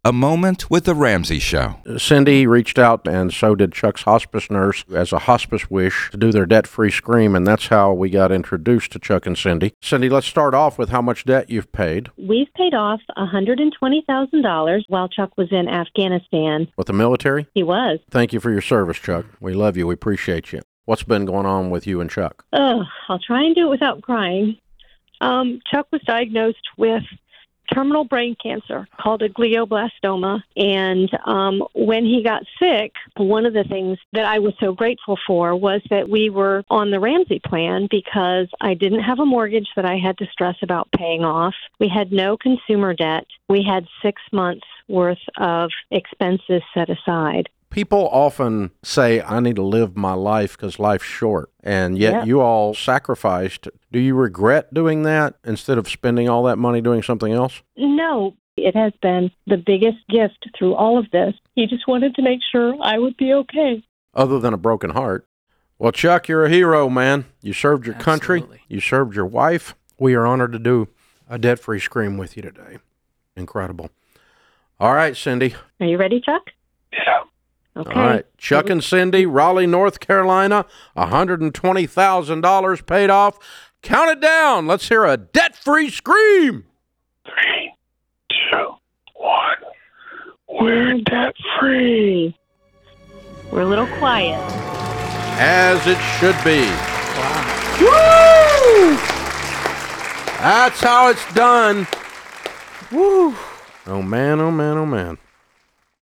A Moment with the Ramsey Show. Cindy reached out, and so did Chuck's hospice nurse, as a hospice wish to do their debt-free scream, and that's how we got introduced to Chuck and Cindy. Cindy, let's start off with how much debt you've paid. We've paid off $120,000 while Chuck was in Afghanistan. With the military? He was. Thank you for your service, Chuck. We love you. We appreciate you. What's been going on with you and Chuck? I'll try and do it without crying. Chuck was diagnosed with terminal brain cancer called a glioblastoma. And when he got sick, one of the things that I was so grateful for was that we were on the Ramsey plan because I didn't have a mortgage that I had to stress about paying off. We had no consumer debt. We had 6 months worth of expenses set aside. People often say, I need to live my life because life's short, and yet you all sacrificed. Do you regret doing that instead of spending all that money doing something else? No, it has been the biggest gift through all of this. He just wanted to make sure I would be okay. Other than a broken heart. Well, Chuck, you're a hero, man. You served your country. You served your wife. We are honored to do a debt-free scream with you today. Incredible. All right, Cindy. Are you ready, Chuck? Yeah. Okay. All right. Chuck and Cindy, Raleigh, North Carolina, $120,000 paid off. Count it down. Let's hear a debt-free scream. 3, 2, 1. We're debt-free. We're a little quiet. As it should be. Wow. Woo! That's how it's done. Woo! Oh, man, oh, man, oh, man.